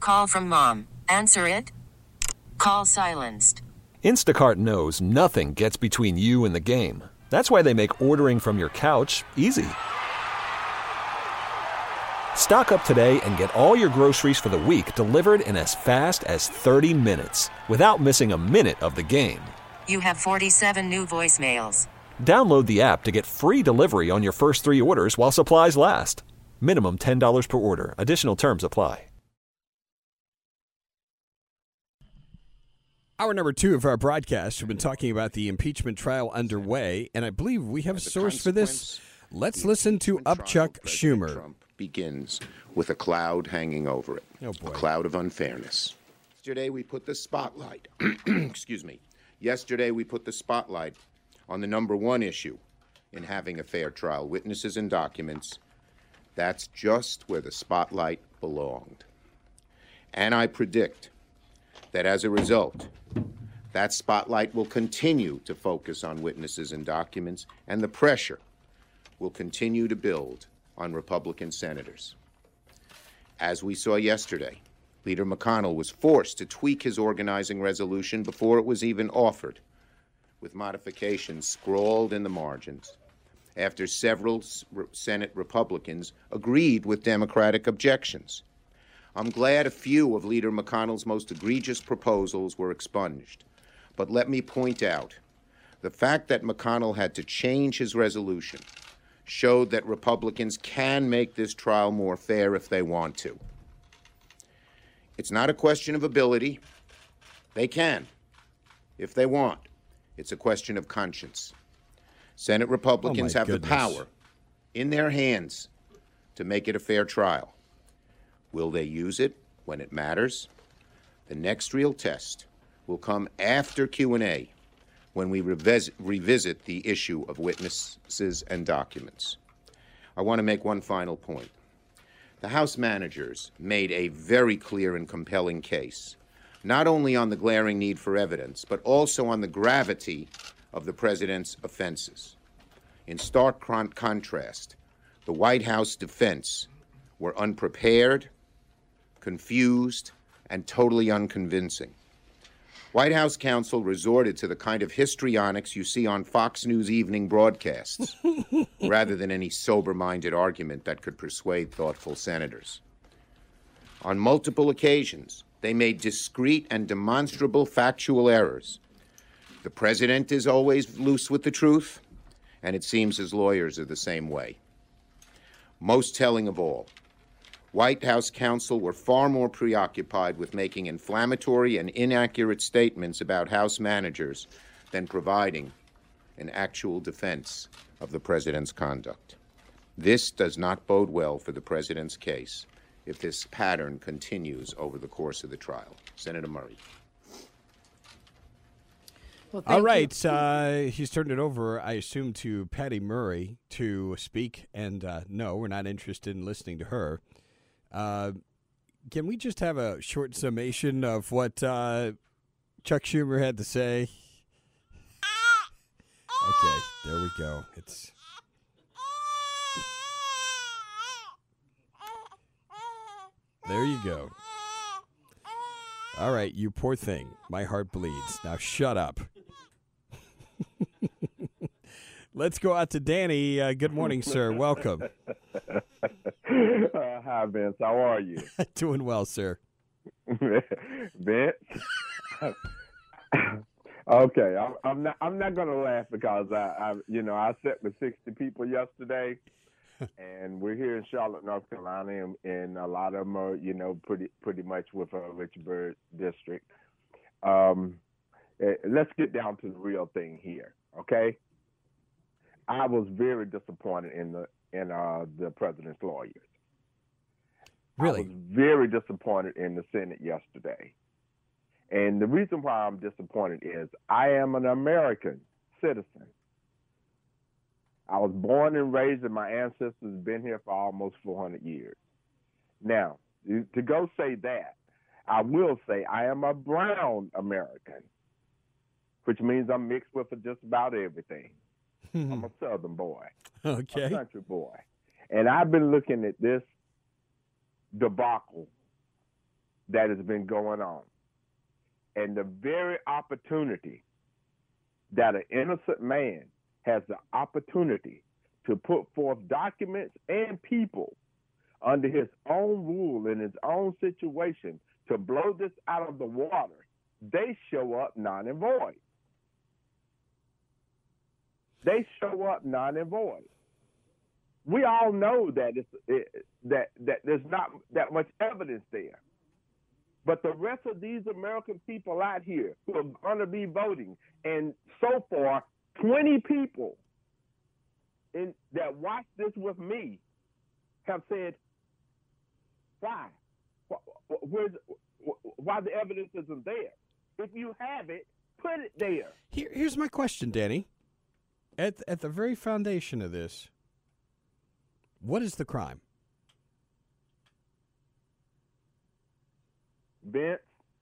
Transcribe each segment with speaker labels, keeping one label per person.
Speaker 1: Call from mom. Answer it. Call silenced.
Speaker 2: Instacart knows nothing gets between you and the game. That's why they make ordering from your couch easy. Stock up today and get all your groceries for the week delivered in as fast as 30 minutes without missing a minute of the game.
Speaker 1: You have 47 new voicemails.
Speaker 2: Download the app to get free delivery on your first 3 orders while supplies last. Minimum $10 per order. Additional terms apply.
Speaker 3: Hour number 2 of our broadcast, we've been talking about the impeachment trial underway, and I believe we have a source for this. Let's listen to Chuck Schumer.
Speaker 4: Trump begins with a cloud hanging over it,
Speaker 3: Oh, boy.
Speaker 4: a cloud of unfairness. Yesterday we put the spotlight, excuse me, yesterday we put the spotlight on the number one issue in having a fair trial, witnesses and documents. That's just where the spotlight belonged. And I predict that as a result, that spotlight will continue to focus on witnesses and documents, and the pressure will continue to build on Republican senators. As we saw yesterday, Leader McConnell was forced to tweak his organizing resolution before it was even offered, with modifications scrawled in the margins, after several Senate Republicans agreed with Democratic objections. I'm glad a few of Leader McConnell's most egregious proposals were expunged. But let me point out, the fact that McConnell had to change his resolution showed that Republicans can make this trial more fair if they want to. It's not a question of ability. They can, if they want. It's a question of conscience. Senate Republicans have the power in their hands to make it a fair trial. Will they use it when it matters? The next real test will come after Q&A, when we revisit the issue of witnesses and documents. I want to make one final point. The House managers made a very clear and compelling case, not only on the glaring need for evidence, but also on the gravity of the president's offenses. In stark contrast, the White House defense were unprepared, confused, and totally unconvincing. White House counsel resorted to the kind of histrionics you see on Fox News evening broadcasts, rather than any sober-minded argument that could persuade thoughtful senators. On multiple occasions, they made discrete and demonstrable factual errors. The president is always loose with the truth, and it seems his lawyers are the same way. Most telling of all, White House counsel were far more preoccupied with making inflammatory and inaccurate statements about House managers than providing an actual defense of the president's conduct. This does not bode well for the president's case if this pattern continues over the course of the trial. Senator Murray.
Speaker 3: Well, all right. He's turned it over, I assume, to Patty Murray to speak. And no, we're not interested in listening to her. Can we just have a short summation of what Chuck Schumer had to say? Okay, there we go. There you go. All right, you poor thing. My heart bleeds. Now shut up. Let's go out to Danny. Good morning, sir. Welcome.
Speaker 5: Hi, Vince. How are you?
Speaker 3: Doing well, sir.
Speaker 5: Vince? Okay, I'm not going to laugh because I sat with 60 people yesterday, and we're here in Charlotte, North Carolina, and a lot of them are, pretty much with Richard Byrd District. Let's get down to the real thing here, okay? I was very disappointed in the president's lawyers.
Speaker 3: Really?
Speaker 5: I was very disappointed in the Senate yesterday. And the reason why I'm disappointed is I am an American citizen. I was born and raised, and my ancestors have been here for almost 400 years. Now, to go say that, I will say I am a brown American, which means I'm mixed with just about everything. I'm a Southern boy,
Speaker 3: okay,
Speaker 5: a country boy. And I've been looking at this debacle that has been going on. And the very opportunity that an innocent man has the opportunity to put forth documents and people under his own rule in his own situation to blow this out of the water, they show up non and void. They show up non and void. We all know that that there's not that much evidence there. But the rest of these American people out here who are going to be voting, and so far, 20 people that watched this with me have said, why? Why the evidence isn't there? If you have it, put it there.
Speaker 3: Here's my question, Danny. At the very foundation of this, what is the crime?
Speaker 5: Vince,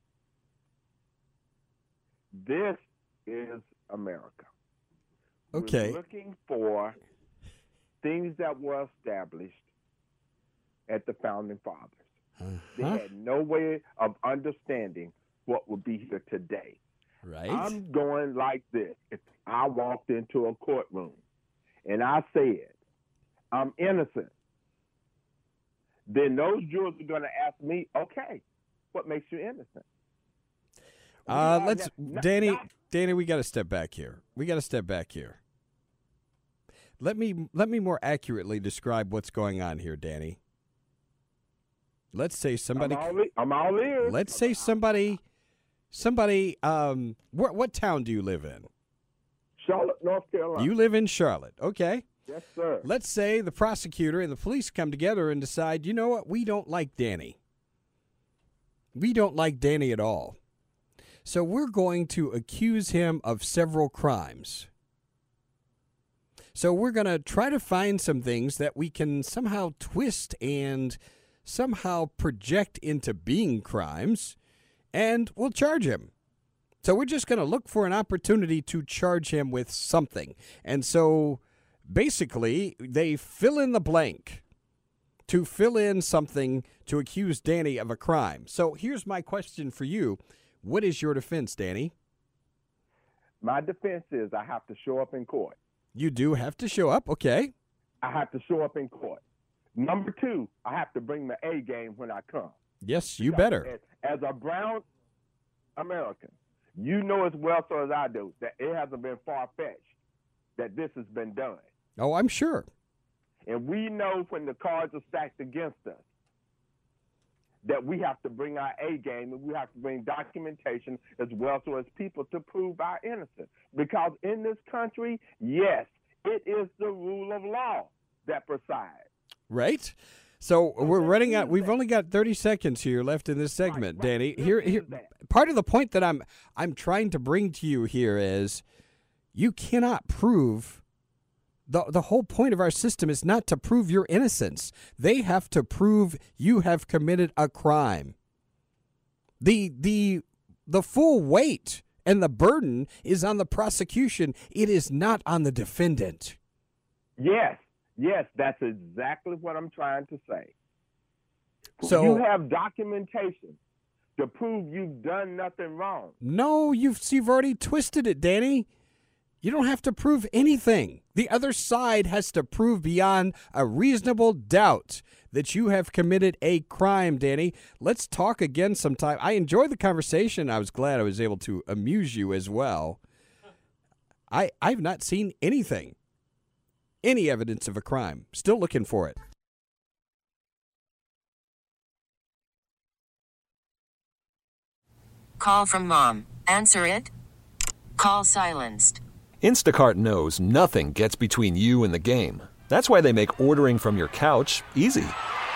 Speaker 5: this is America.
Speaker 3: Okay.
Speaker 5: We're looking for things that were established at the Founding Fathers. They had no way of understanding what would be here today.
Speaker 3: Right.
Speaker 5: I'm going like this. If I walked into a courtroom and I said, I'm innocent, then those jurors are going to ask me, okay, what makes you innocent?
Speaker 3: Danny, we got to step back here. Let me more accurately describe what's going on here, Danny. Let's say somebody.
Speaker 5: I'm all ears.
Speaker 3: Let's say somebody. What town do you live in?
Speaker 5: Charlotte, North Carolina.
Speaker 3: You live in Charlotte. Okay.
Speaker 5: Yes, sir.
Speaker 3: Let's say the prosecutor and the police come together and decide, you know what? We don't like Danny. We don't like Danny at all. So we're going to accuse him of several crimes. So we're going to try to find some things that we can somehow twist and somehow project into being crimes, and we'll charge him. So we're just going to look for an opportunity to charge him with something. And so basically, they fill in the blank to fill in something to accuse Danny of a crime. So here's my question for you. What is your defense, Danny?
Speaker 5: My defense is I have to show up in court.
Speaker 3: You do have to show up, okay.
Speaker 5: I have to show up in court. Number two, I have to bring my A game when I come.
Speaker 3: Yes, you better.
Speaker 5: As a brown American, you know as well so as I do that it hasn't been far-fetched that this has been done.
Speaker 3: Oh, I'm sure.
Speaker 5: And we know when the cards are stacked against us that we have to bring our A game and we have to bring documentation as well so as people to prove our innocence. Because in this country, yes, it is the rule of law that presides.
Speaker 3: Right? So we're running out. We've only got 30 seconds here left in this segment, right. Danny. Here, part of the point that I'm trying to bring to you here is you cannot prove. The whole point of our system is not to prove your innocence. They have to prove you have committed a crime. The full weight and the burden is on the prosecution. It is not on the defendant.
Speaker 5: Yes, that's exactly what I'm trying to say.
Speaker 3: So
Speaker 5: you have documentation to prove you've done nothing wrong.
Speaker 3: No, you've already twisted it, Danny. You don't have to prove anything. The other side has to prove beyond a reasonable doubt that you have committed a crime, Danny. Let's talk again sometime. I enjoyed the conversation. I was glad I was able to amuse you as well. I've not seen anything, any evidence of a crime. Still looking for it.
Speaker 1: Call from mom. Answer it. Call silenced.
Speaker 2: Instacart knows nothing gets between you and the game. That's why they make ordering from your couch easy.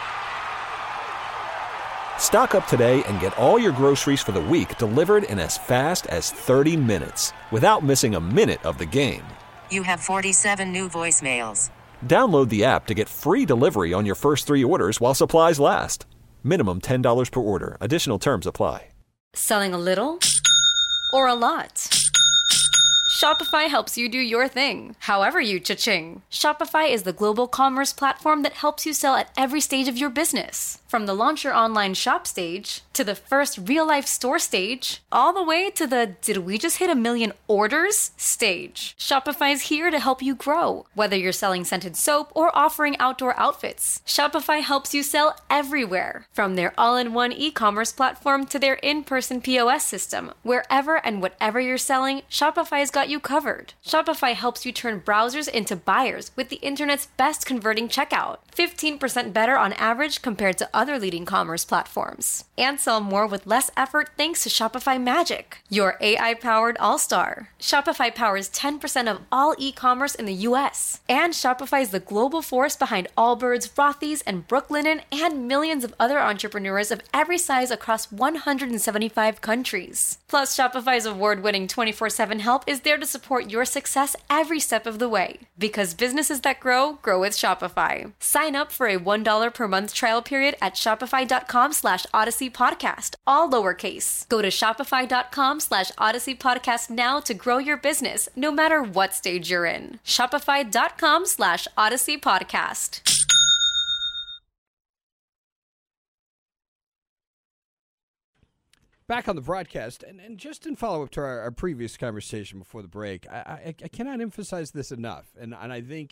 Speaker 2: Stock up today and get all your groceries for the week delivered in as fast as 30 minutes without missing a minute of the game.
Speaker 1: You have 47 new voicemails.
Speaker 2: Download the app to get free delivery on your first 3 orders while supplies last. Minimum $10 per order. Additional terms apply.
Speaker 6: Selling a little or a lot? Shopify helps you do your thing, however you cha-ching. Shopify is the global commerce platform that helps you sell at every stage of your business. From the launch your online shop stage, to the first real-life store stage, all the way to the did we just hit 1 million orders stage. Shopify's here to help you grow. Whether you're selling scented soap or offering outdoor outfits, Shopify helps you sell everywhere. From their all-in-one e-commerce platform to their in-person POS system, wherever and whatever you're selling, Shopify's got you covered. Shopify helps you turn browsers into buyers with the internet's best converting checkout. 15% better on average compared to other leading commerce platforms. And sell more with less effort thanks to Shopify Magic, your AI-powered all-star. Shopify powers 10% of all e-commerce in the U.S. And Shopify is the global force behind Allbirds, Rothy's, and Brooklinen, and millions of other entrepreneurs of every size across 175 countries. Plus, Shopify's award-winning 24/7 help is there to support your success every step of the way. Because businesses that grow, grow with Shopify. Sign up for a $1 per month trial period at shopify.com/Odyssey Podcast, all lowercase. Go to shopify.com/Odyssey Podcast now to grow your business, no matter what stage you're in. Shopify.com/Odyssey Podcast.
Speaker 3: Back on the broadcast, and just in follow-up to our previous conversation before the break, I cannot emphasize this enough, and I think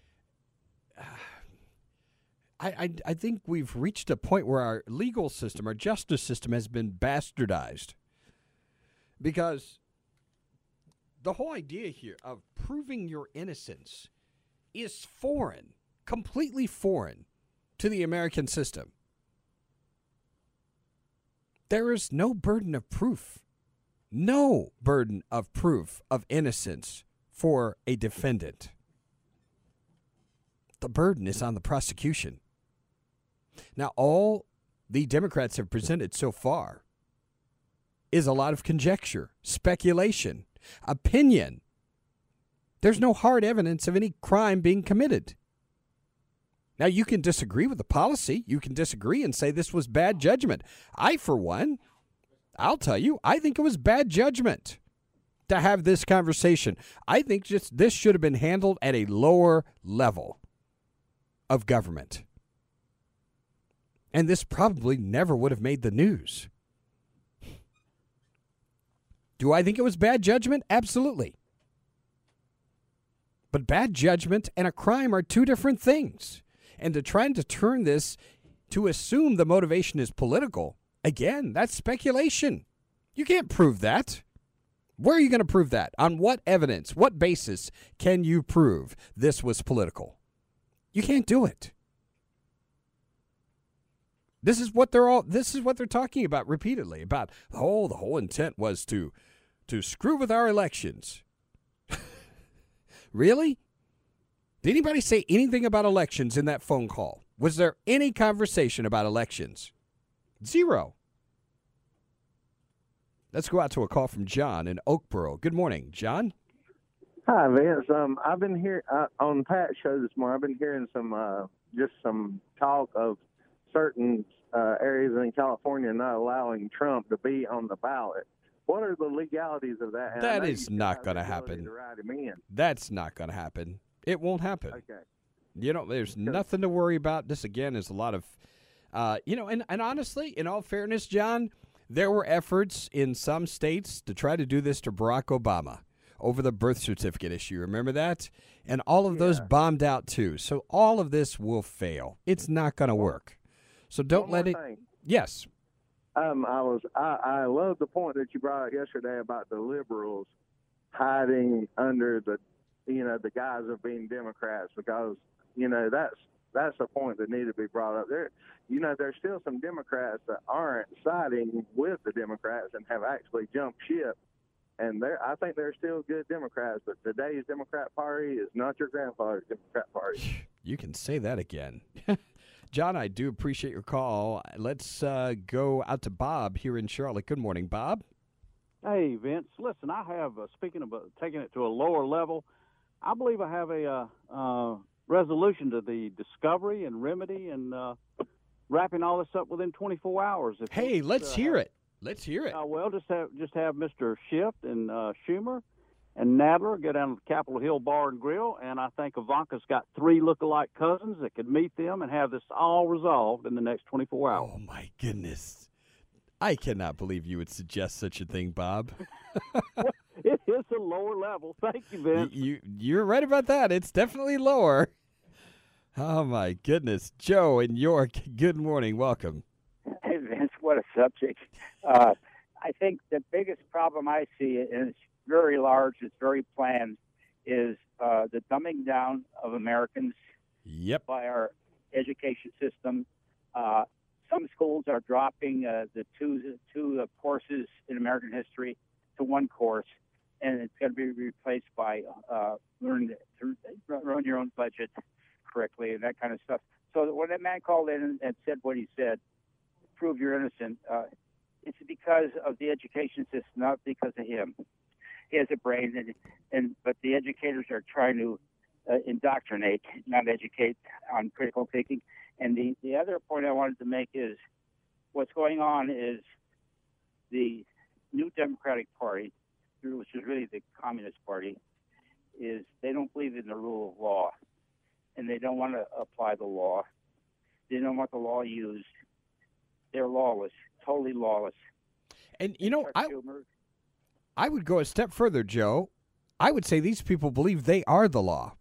Speaker 3: I think we've reached a point where our legal system, our justice system, has been bastardized. Because the whole idea here of proving your innocence is foreign, completely foreign to the American system. There is no burden of proof of innocence for a defendant. The burden is on the prosecution. Now, all the Democrats have presented so far is a lot of conjecture, speculation, opinion. There's no hard evidence of any crime being committed. Now, you can disagree with the policy. You can disagree and say this was bad judgment. I, for one, I'll tell you, I think it was bad judgment to have this conversation. I think just this should have been handled at a lower level of government. And this probably never would have made the news. Do I think it was bad judgment? Absolutely. But bad judgment and a crime are two different things. And to try to turn this to assume the motivation is political, again, that's speculation. You can't prove that. Where are you going to prove that? On what evidence, what basis can you prove this was political? You can't do it. This is what they're talking about repeatedly, about the whole intent was to screw with our elections. Really? Did anybody say anything about elections in that phone call? Was there any conversation about elections? Zero. Let's go out to a call from John in Oakboro. Good morning, John.
Speaker 7: Hi, Vince. I've been here on Pat's show this morning. I've been hearing some talk of certain areas in California not allowing Trump to be on the ballot. What are the legalities of that? And
Speaker 3: that is not going to happen. That's not going to happen. It won't happen.
Speaker 7: Okay.
Speaker 3: There's nothing to worry about. This, again, is a lot of, and honestly, in all fairness, John, there were efforts in some states to try to do this to Barack Obama over the birth certificate issue. Remember that? And all of those bombed out, too. So all of this will fail. It's not going to work. So don't let it.
Speaker 7: Thing.
Speaker 3: Yes.
Speaker 7: I love the point that you brought up yesterday about the liberals hiding under the guise of being Democrats, because that's a point that needed to be brought up. There's still some Democrats that aren't siding with the Democrats and have actually jumped ship. And I think they're still good Democrats, but today's Democrat Party is not your grandfather's Democrat Party.
Speaker 3: You can say that again. John, I do appreciate your call. Let's go out to Bob here in Charlotte. Good morning, Bob.
Speaker 8: Hey, Vince. Listen, I have, speaking of taking it to a lower level, I believe I have a resolution to the discovery and remedy and wrapping all this up within 24 hours.
Speaker 3: Let's hear it. Let's hear it.
Speaker 8: Well, just have Mr. Schiff and Schumer and Nadler go down to the Capitol Hill Bar and Grill, and I think Ivanka's got 3 lookalike cousins that could meet them and have this all resolved in the next 24 hours.
Speaker 3: Oh, my goodness. I cannot believe you would suggest such a thing, Bob.
Speaker 8: It is a lower level. Thank you, Vince.
Speaker 3: You're right about that. It's definitely lower. Oh, my goodness. Joe in York, good morning. Welcome.
Speaker 9: Hey, Vince, what a subject. I think the biggest problem I see, and it's very large, it's very planned, is the dumbing down of Americans by our education system. Some schools are dropping the two courses in American history to one course, and it's going to be replaced by learn to run your own budget correctly and that kind of stuff. So when that man called in and said what he said, prove you're innocent, it's because of the education system, not because of him. He has a brain, but the educators are trying to indoctrinate, not educate on critical thinking. And the other point I wanted to make is what's going on is the New Democratic Party, which is really the Communist Party, is they don't believe in the rule of law, and they don't want to apply the law. They don't want the law used. They're lawless, totally lawless.
Speaker 3: And, I would go a step further, Joe. I would say these people believe they are the law.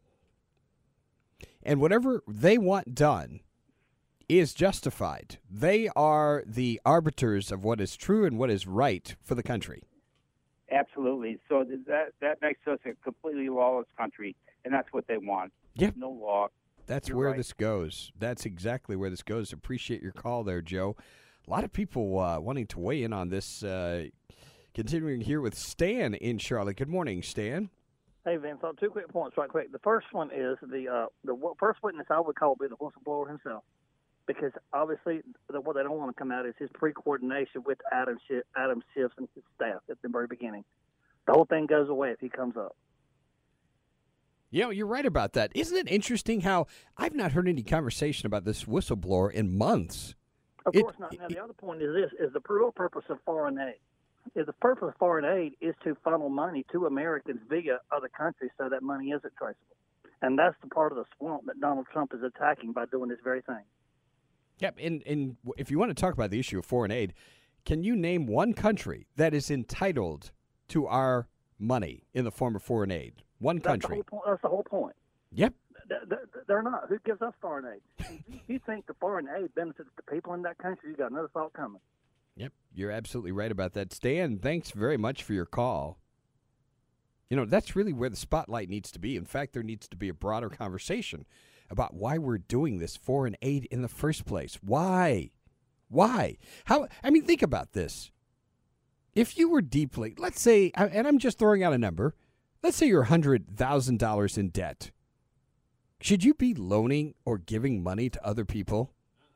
Speaker 3: And whatever they want done is justified. They are the arbiters of what is true and what is right for the country.
Speaker 9: Absolutely. So that makes us a completely lawless country, and that's what they want.
Speaker 3: Yeah.
Speaker 9: No law.
Speaker 3: That's
Speaker 9: You're
Speaker 3: where
Speaker 9: right.
Speaker 3: this goes. That's exactly where this goes. Appreciate your call there, Joe. A lot of people wanting to weigh in on this. Continuing here with Stan in Charlotte. Good morning, Stan.
Speaker 10: Hey, Vince, 2 quick points right quick. The first one is the first witness I would call would be the whistleblower himself, because obviously what they don't want to come out is his pre-coordination with Adam Schiff and his staff at the very beginning. The whole thing goes away if he comes up.
Speaker 3: Yeah, you're right about that. Isn't it interesting how I've not heard any conversation about this whistleblower in months?
Speaker 10: Of course not. Now, the other point is this, is the real purpose of foreign aid. The purpose of foreign aid is to funnel money to Americans via other countries so that money isn't traceable. And that's the part of the swamp that Donald Trump is attacking by doing this very thing.
Speaker 3: Yep, and if you want to talk about the issue of foreign aid, can you name one country that is entitled to our money in the form of foreign aid? One country.
Speaker 10: That's the whole point.
Speaker 3: Yep.
Speaker 10: They're not. Who gives us foreign aid? If you think the foreign aid benefits the people in that country, you got another thought coming.
Speaker 3: Yep, you're absolutely right about that. Stan, thanks very much for your call. You know, that's really where the spotlight needs to be. In fact, there needs to be a broader conversation about why we're doing this foreign aid in the first place. Why? How? I mean, think about this. If you were deeply, let's say, and I'm just throwing out a number, let's say you're $100,000 in debt. Should you be loaning or giving money to other people?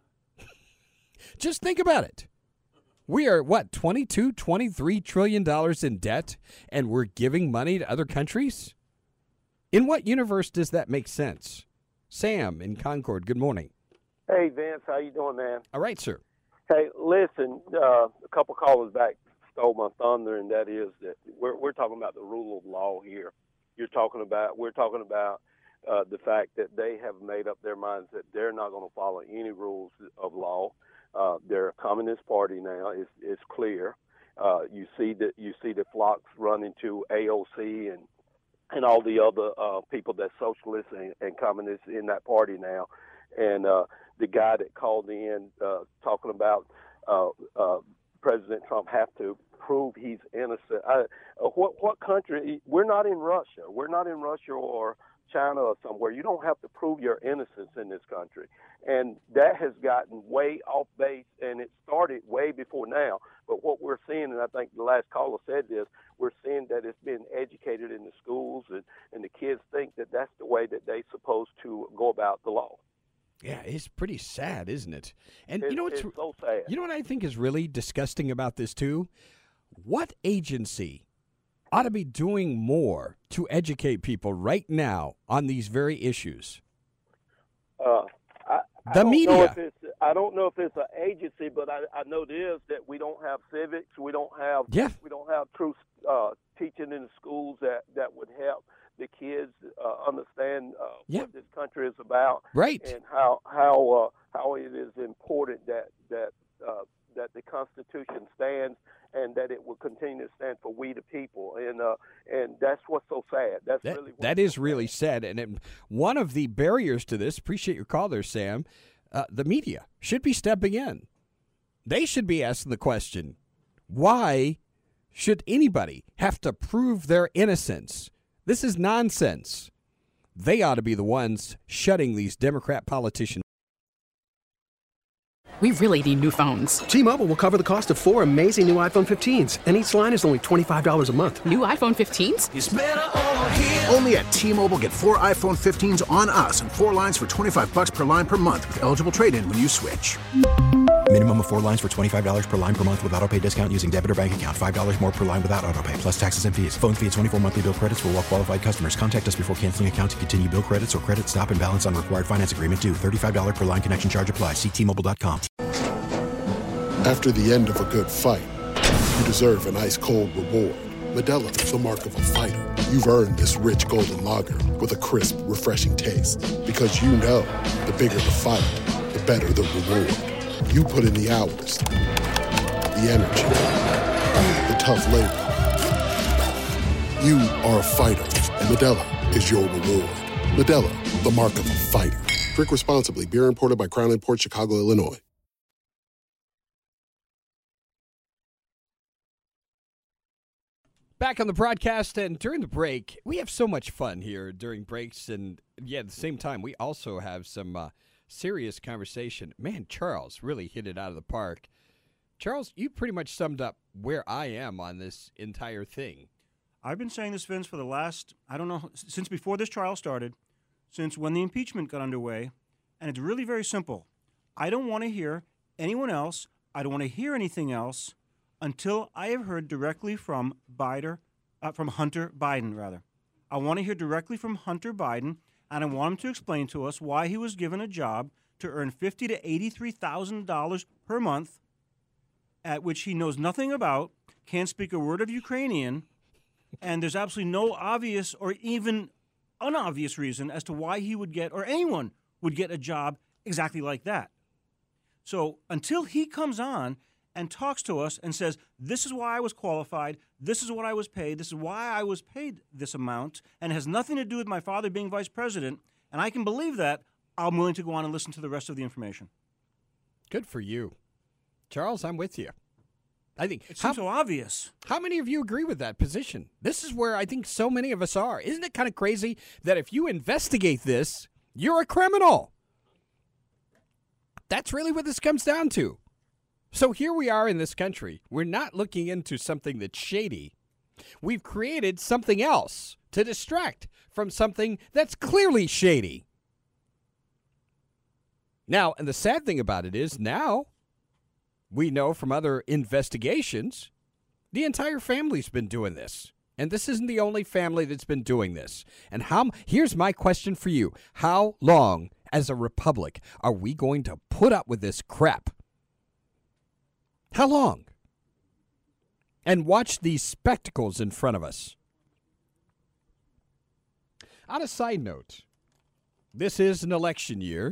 Speaker 3: Just think about it. We are, $22-23 trillion in debt, and we're giving money to other countries? In what universe does that make sense? Sam in Concord, good morning.
Speaker 11: Hey, Vince, how you doing, man?
Speaker 3: All right, sir.
Speaker 11: Hey, listen, a couple callers back stole my thunder, and that is that we're talking about the rule of law here. We're talking about the fact that they have made up their minds that they're not going to follow any rules of law. They're a communist party now. It's clear. You see the flocks running to AOC and all the other people that's socialists and communists in that party now. And the guy that called in talking about President Trump have to prove he's innocent. What country? We're not in Russia. We're not in Russia or China or somewhere. You don't have to prove your innocence in this country. And that has gotten way off base, and it started way before now. But what we're seeing, and I think the last caller said this, we're seeing that it's been educated in the schools, and the kids think that that's the way that they're supposed to go about the law.
Speaker 3: Yeah, it's pretty sad, isn't it? And
Speaker 11: it's so sad.
Speaker 3: You know what I think is really disgusting about this, too? What agency ought to be doing more to educate people right now on these very issues? The media.
Speaker 11: I don't know if it's an agency, but I know this, that we don't have civics, we don't have true teaching in the schools that would help the kids understand what this country is about,
Speaker 3: right?
Speaker 11: And how it is important that the Constitution stands, and that it will continue to stand for we the people, and that's what's so sad. That
Speaker 3: is really sad, and one of the barriers to this. Appreciate your call there, Sam. The media should be stepping in. They should be asking the question: why should anybody have to prove their innocence? This is nonsense. They ought to be the ones shutting these Democrat politicians.
Speaker 12: We really need new phones.
Speaker 13: T-Mobile will cover the cost of 4 amazing new iPhone 15s, and each line is only $25 a month.
Speaker 12: New iPhone 15s?
Speaker 14: It's better over here. Only at T-Mobile, get 4 iPhone 15s on us and 4 lines for $25 per line per month with eligible trade-in when you switch.
Speaker 15: Minimum of 4 lines for $25 per line per month with autopay discount using debit or bank account. $5 more per line without autopay, plus taxes and fees. Phone fee at 24 monthly bill credits for well-qualified customers. Contact us before canceling account to continue bill credits or credit stop and balance on required finance agreement due. $35 per line connection charge applies. See T-Mobile.com.
Speaker 16: After the end of a good fight, you deserve an ice-cold reward. Modelo is the mark of a fighter. You've earned this rich golden lager with a crisp, refreshing taste. Because you know, the bigger the fight, the better the reward. You put in the hours, the energy, the tough labor. You are a fighter, and Modelo is your reward. Modelo, the mark of a fighter. Drink responsibly. Beer imported by Crown Imports, Chicago, Illinois.
Speaker 3: Back on the broadcast, and during the break, we have so much fun here during breaks, and at the same time, we also have some serious conversation. Man, Charles really hit it out of the park. Charles, you pretty much summed up where I am on this entire thing.
Speaker 17: I've been saying this, Vince, for the last, since before this trial started, since when the impeachment got underway, and it's really very simple. I don't want to hear anyone else, I don't want to hear anything else until I have heard directly from Hunter Biden. I want to hear directly from Hunter Biden, and I want him to explain to us why he was given a job to earn $50,000 to $83,000 per month, at which he knows nothing about, can't speak a word of Ukrainian, and there's absolutely no obvious or even unobvious reason as to why he would get, or anyone would get, a job exactly like that. So until he comes on and talks to us and says, this is why I was qualified, this is what I was paid, this is why I was paid this amount, and it has nothing to do with my father being vice president, and I can believe that, I'm willing to go on and listen to the rest of the information.
Speaker 3: Good for you. Charles, I'm with you. I think
Speaker 17: it seems so obvious.
Speaker 3: How many of you agree with that position? This is where I think so many of us are. Isn't it kind of crazy that if you investigate this, you're a criminal? That's really what this comes down to. So here we are in this country. We're not looking into something that's shady. We've created something else to distract from something that's clearly shady. Now, and the sad thing about it is now we know from other investigations the entire family's been doing this. And this isn't the only family that's been doing this. And here's my question for you. How long, as a republic, are we going to put up with this crap? How long? And watch these spectacles in front of us. On a side note, this is an election year,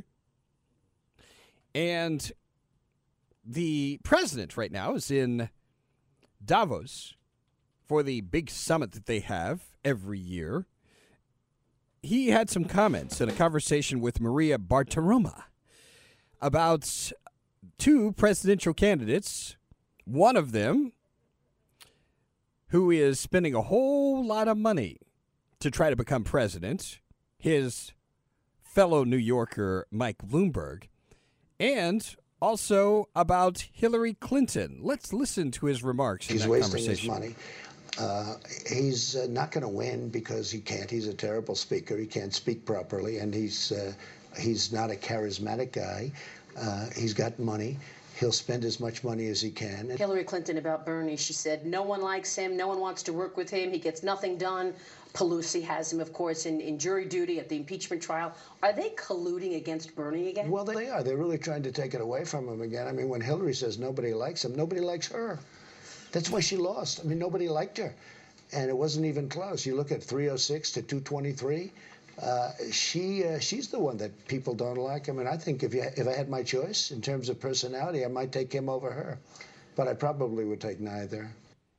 Speaker 3: and the president right now is in Davos for the big summit that they have every year. He had some comments in a conversation with Maria Bartiromo about two presidential candidates, one of them who is spending a whole lot of money to try to become president, his fellow New Yorker Mike Bloomberg, and also about Hillary Clinton. Let's listen to his remarks in that conversation.
Speaker 18: He's wasting his money. He's not going to win because he can't. He's a terrible speaker. He can't speak properly, and he's not a charismatic guy. He's got money. He'll spend as much money as he can.
Speaker 19: Hillary Clinton about Bernie, she said, no one likes him. No one wants to work with him. He gets nothing done. Pelosi has him, of course, in jury duty at the impeachment trial. Are they colluding against Bernie again?
Speaker 18: Well, they are. They're really trying to take it away from him again. I mean, when Hillary says nobody likes him, nobody likes her. That's why she lost. I mean, nobody liked her. and it wasn't even close. You look at 306 to 223. She's the one that people don't like. I mean, I think if I had my choice in terms of personality, I might take him over her, but I probably would take neither.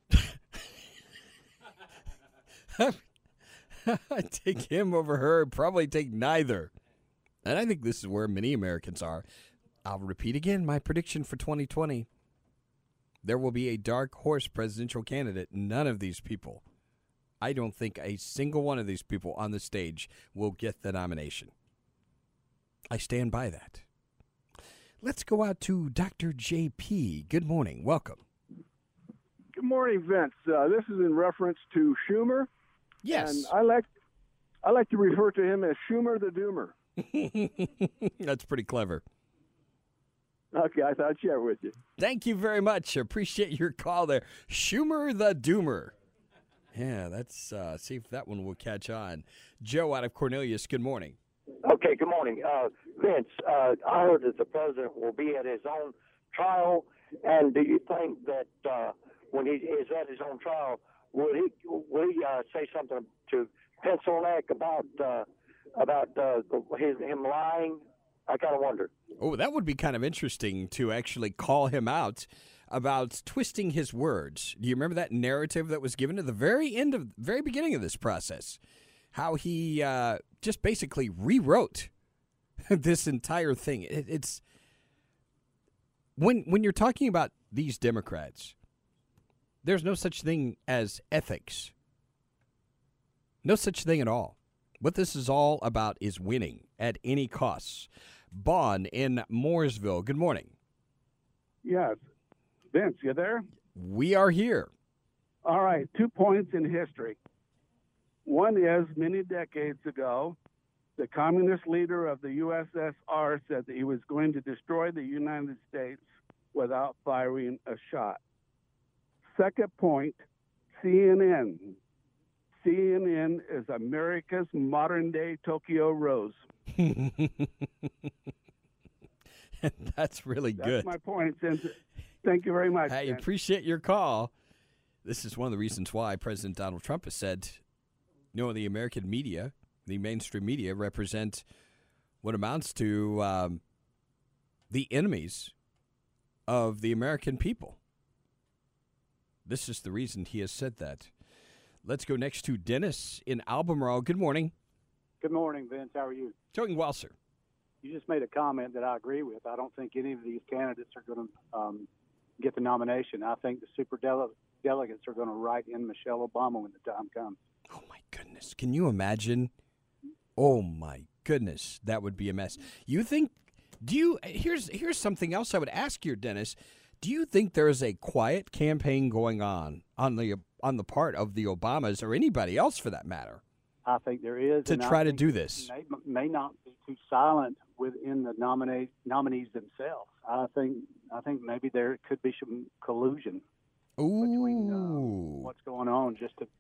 Speaker 3: I'd take him over her, probably take neither. And I think this is where many Americans are. I'll repeat again my prediction for 2020. There will be a dark horse presidential candidate. None of these people, I don't think a single one of these people on the stage will get the nomination. I stand by that. Let's go out to Dr. J.P. Good morning. Welcome.
Speaker 20: Good morning, Vince. This is in reference to Schumer.
Speaker 3: Yes.
Speaker 20: And I like to refer to him as Schumer the Doomer.
Speaker 3: That's pretty clever.
Speaker 20: Okay, I thought I'd share it with you.
Speaker 3: Thank you very much. Appreciate your call there. Schumer the Doomer. Yeah, let's see if that one will catch on. Joe out of Cornelius, good morning.
Speaker 21: Okay, good morning. Vince, I heard that the president will be at his own trial, and do you think that when he is at his own trial, will he say something to Pencil Neck about him lying? I kind of wonder.
Speaker 3: Oh, that would be kind of interesting to actually call him out about twisting his words. Do you remember that narrative that was given at the very beginning of this process? How he just basically rewrote this entire thing. It's when you're talking about these Democrats, there's no such thing as ethics. No such thing at all. What this is all about is winning at any cost. Bon in Mooresville, good morning.
Speaker 20: Yes. Vince, you there?
Speaker 3: We are here.
Speaker 20: All right, 2 points in history. One is, many decades ago, the communist leader of the USSR said that he was going to destroy the United States without firing a shot. Second point, CNN. CNN is America's modern-day Tokyo Rose.
Speaker 3: That's really good.
Speaker 20: That's my point. Thank you very much.
Speaker 3: I appreciate your call. This is one of the reasons why President Donald Trump has said, the American media, the mainstream media, represent what amounts to the enemies of the American people. This is the reason he has said that. Let's go next to Dennis in Albemarle. Good morning.
Speaker 22: Good morning, Vince. How are you?
Speaker 3: Doing well, sir.
Speaker 22: You just made a comment that I agree with. I don't think any of these candidates are going to get the nomination. I think the super delegates are going to write in Michelle Obama when the time comes.
Speaker 3: Oh, my goodness. Can you imagine? Oh, my goodness. That would be a mess. Here's something else I would ask you, Dennis. Do you think there is a quiet campaign going on the part of the Obamas or anybody else for that matter?
Speaker 22: I think there is.
Speaker 3: To try to do this.
Speaker 22: They may not be too silent within the nominees themselves. I think maybe there could be some collusion between what's going on just to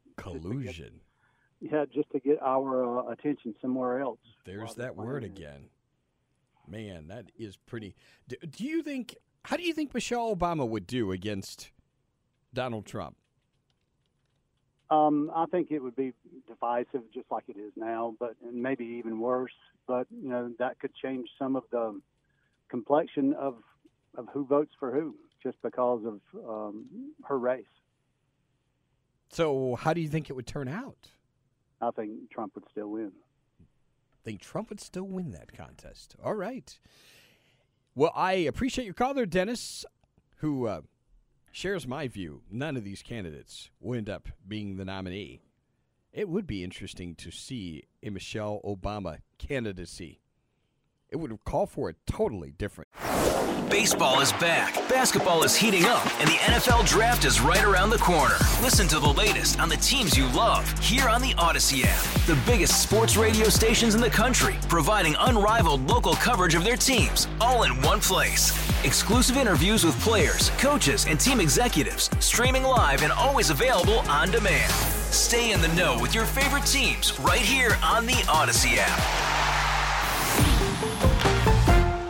Speaker 22: get our attention somewhere else.
Speaker 3: There's that word again. Man, that is pretty. Do you think? How do you think Michelle Obama would do against Donald Trump?
Speaker 22: I think it would be divisive, just like it is now, but maybe even worse. But that could change some of the complexion of who votes for who, just because of her race.
Speaker 3: So, how do you think it would turn out?
Speaker 22: I think Trump would still win.
Speaker 3: Think Trump would still win that contest? All right. Well, I appreciate your call there, Dennis, who shares my view. None of these candidates will end up being the nominee. It would be interesting to see a Michelle Obama candidacy. It would call for a totally different.
Speaker 23: Baseball is back, basketball is heating up, and the NFL Draft is right around the corner. Listen to the latest on the teams you love here on the Odyssey app. The biggest sports radio stations in the country, providing unrivaled local coverage of their teams, all in one place. Exclusive interviews with players, coaches, and team executives, streaming live and always available on demand. Stay in the know with your favorite teams right here on the Odyssey app.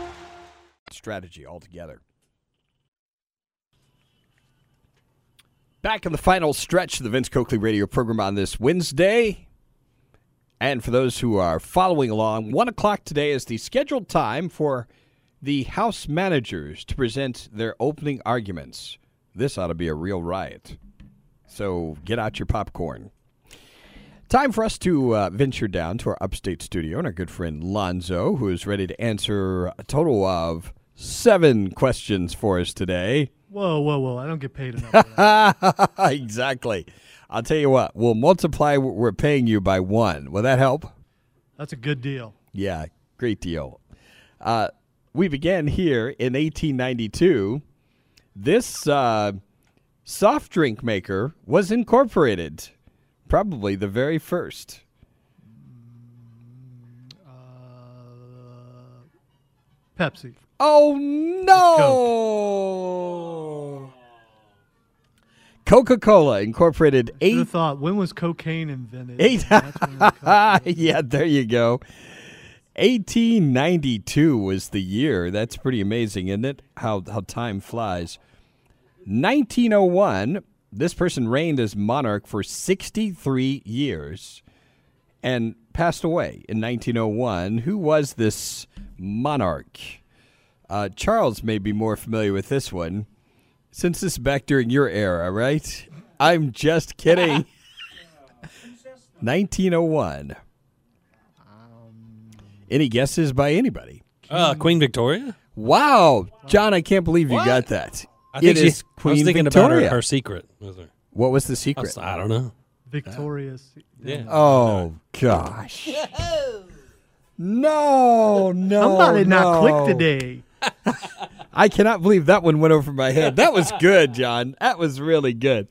Speaker 3: Strategy altogether. Back in the final stretch of the Vince Coakley radio program on this Wednesday. And for those who are following along, 1 o'clock today is the scheduled time for the House managers to present their opening arguments. This ought to be a real riot. So get out your popcorn. Time for us to venture down to our upstate studio and our good friend Lonzo, who is ready to answer a total of 7 questions for us today.
Speaker 1: Whoa. I don't get paid enough for that.
Speaker 3: Exactly. I'll tell you what. We'll multiply what we're paying you by 1. Will that help?
Speaker 1: That's a good deal.
Speaker 3: Yeah, great deal. We began here in 1892. This soft drink maker was incorporated. Probably the very first.
Speaker 1: Pepsi.
Speaker 3: Oh, no! Coca-Cola incorporated
Speaker 1: I should have thought, when was cocaine invented?
Speaker 3: Yeah, there you go. 1892 was the year. That's pretty amazing, isn't it? How time flies. 1901, this person reigned as monarch for 63 years and passed away in 1901. Who was this monarch? Charles may be more familiar with this one, since this is back during your era, right? I'm just kidding. 1901. Any guesses by anybody?
Speaker 4: Queen Victoria?
Speaker 3: Wow. John, I can't believe you got that.
Speaker 4: I think
Speaker 3: it is Queen
Speaker 4: I was thinking
Speaker 3: Victoria.
Speaker 4: about her secret.
Speaker 3: What was the secret?
Speaker 4: I don't know.
Speaker 1: Victoria's.
Speaker 4: Yeah.
Speaker 3: Oh, gosh. No.
Speaker 1: Somebody not click today.
Speaker 3: I cannot believe that one went over my head. That was good, John. That was really good.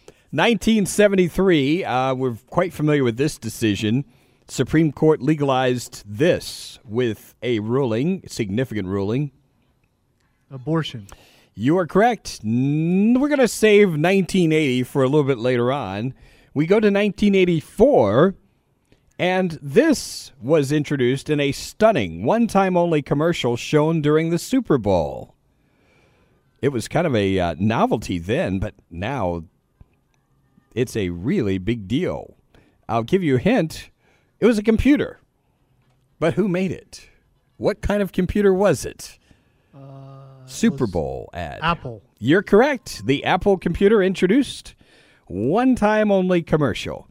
Speaker 3: 1973, we're quite familiar with this decision. Supreme Court legalized this with a ruling, significant ruling.
Speaker 1: Abortion.
Speaker 3: You are correct. We're going to save 1980 for a little bit later on. We go to 1984, and this was introduced in a stunning one-time-only commercial shown during the Super Bowl. It was kind of a novelty then, but now it's a really big deal. I'll give you a hint. It was a computer. But who made it? What kind of computer was it? Super Bowl ad.
Speaker 1: Apple.
Speaker 3: You're correct. The Apple computer introduced one-time-only commercial.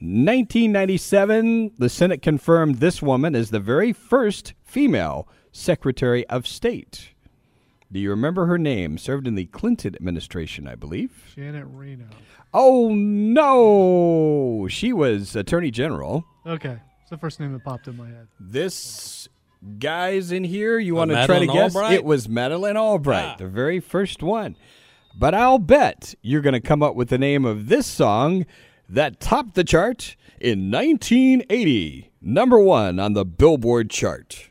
Speaker 3: 1997, the Senate confirmed this woman as the very first female Secretary of State. Do you remember her name? Served in the Clinton administration, I believe.
Speaker 1: Janet Reno.
Speaker 3: Oh, no. She was Attorney General.
Speaker 1: Okay. It's the first name that popped in my head.
Speaker 3: This guy's in here. You want to try to
Speaker 4: Madeleine
Speaker 3: guess?
Speaker 4: Albright?
Speaker 3: It was Madeleine Albright, the very first one. But I'll bet you're going to come up with the name of this song that topped the chart in 1980. Number 1 on the Billboard chart.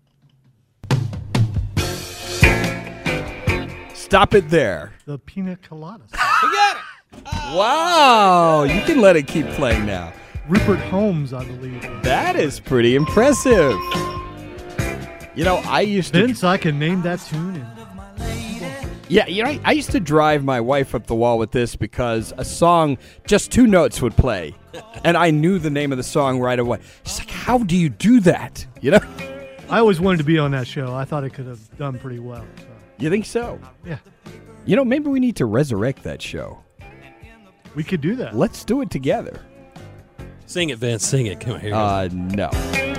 Speaker 3: Stop it there.
Speaker 1: The Pina Colada.
Speaker 4: We got it.
Speaker 3: Wow. You can let it keep playing now.
Speaker 1: Rupert Holmes, I believe.
Speaker 3: That is pretty impressive. You know, I used to...
Speaker 1: Vince, I can name that tune.
Speaker 3: Yeah, you know, I used to drive my wife up the wall with this because a song, just 2 notes would play, and I knew the name of the song right away. She's like, how do you do that? You know?
Speaker 1: I always wanted to be on that show. I thought it could have done pretty well. So.
Speaker 3: You think so?
Speaker 1: Yeah.
Speaker 3: You know, maybe we need to resurrect that show.
Speaker 1: We could do that.
Speaker 3: Let's do it together.
Speaker 4: Sing it, Vince. Sing it. Come on, here.
Speaker 3: No.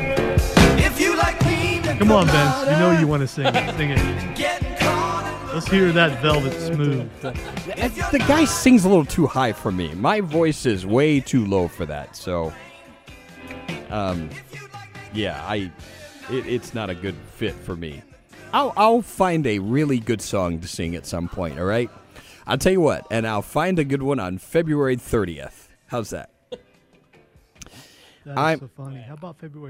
Speaker 1: Come on, Vince. You know you want to sing it. Sing it. Let's hear that Velvet Smooth.
Speaker 3: The guy sings a little too high for me. My voice is way too low for that. So, yeah, it's not a good fit for me. I'll find a really good song to sing at some point, all right? I'll tell you what, and I'll find a good one on February 30th. How's that?
Speaker 1: That's so funny. How about February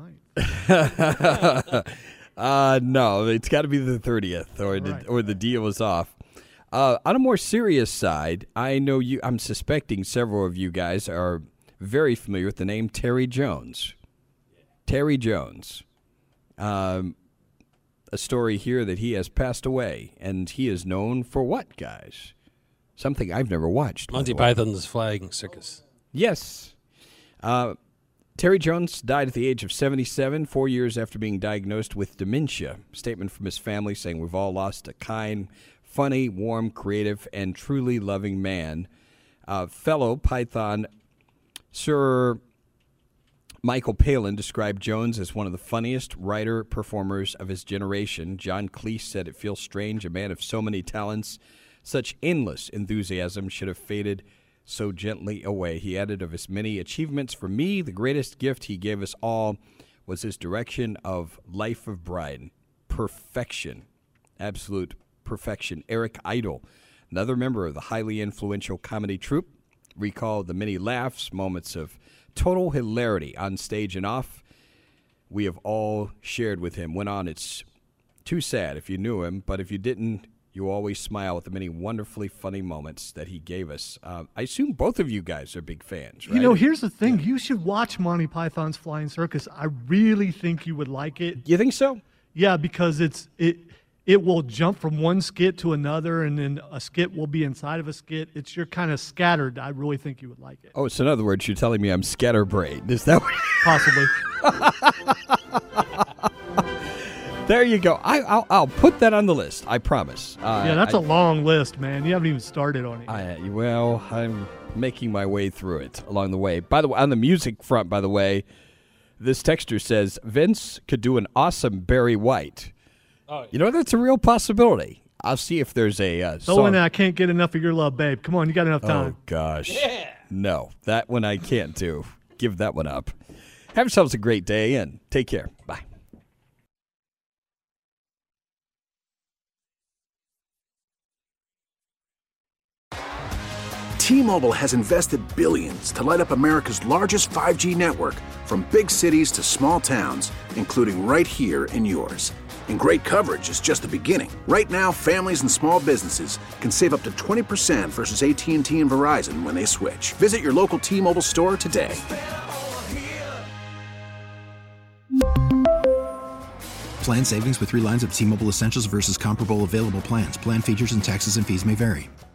Speaker 1: 29th?
Speaker 3: No, it's got to be the 30th, or the deal is off. On a more serious side, I know I'm suspecting several of you guys are very familiar with the name Terry Jones. Terry Jones. A story here that he has passed away, and he is known for what, guys? something I've never watched.
Speaker 4: Monty Python's Flying Circus.
Speaker 3: Yes. Terry Jones died at the age of 77, 4 years after being diagnosed with dementia. Statement from his family saying, "We've all lost a kind, funny, warm, creative, and truly loving man." Fellow Python Sir Michael Palin described Jones as one of the funniest writer-performers of his generation. John Cleese said, "It feels strange. A man of so many talents, such endless enthusiasm should have faded so gently away." He added, "Of his many achievements, for me, the greatest gift he gave us all was his direction of Life of Brian. Perfection. Absolute perfection." Eric Idle, another member of the highly influential comedy troupe, recalled the many laughs, moments of total hilarity on stage and off we have all shared with him. Went on, "It's too sad if you knew him, but if you didn't, you always smile at the many wonderfully funny moments that he gave us." I assume both of you guys are big fans, right?
Speaker 1: You know, here's the thing. You should watch Monty Python's Flying Circus. I really think you would like it.
Speaker 3: You think so?
Speaker 1: Yeah, because it will jump from one skit to another, and then a skit will be inside of a skit. You're kind of scattered. I really think you would like it.
Speaker 3: Oh, so in other words, you're telling me I'm scatterbrained. Is that what?
Speaker 1: Possibly.
Speaker 3: There you go. I'll put that on the list. I promise.
Speaker 1: Yeah, that's a long list, man. You haven't even started on it.
Speaker 3: Well, I'm making my way through it along the way. By the way, on the music front, by the way, this texter says Vince could do an awesome Barry White. Oh, yeah. You know, that's a real possibility. I'll see if there's a song.
Speaker 1: I can't get enough of your love, babe. Come on, you got enough time.
Speaker 3: Oh, gosh. Yeah. No, that one I can't do. Give that one up. Have yourselves a great day, and take care. Bye.
Speaker 14: T-Mobile has invested billions to light up America's largest 5G network, from big cities to small towns, including right here in yours. And great coverage is just the beginning. Right now, families and small businesses can save up to 20% versus AT&T and Verizon when they switch. Visit your local T-Mobile store today.
Speaker 15: Plan savings with 3 lines of T-Mobile Essentials versus comparable available plans. Plan features and taxes and fees may vary.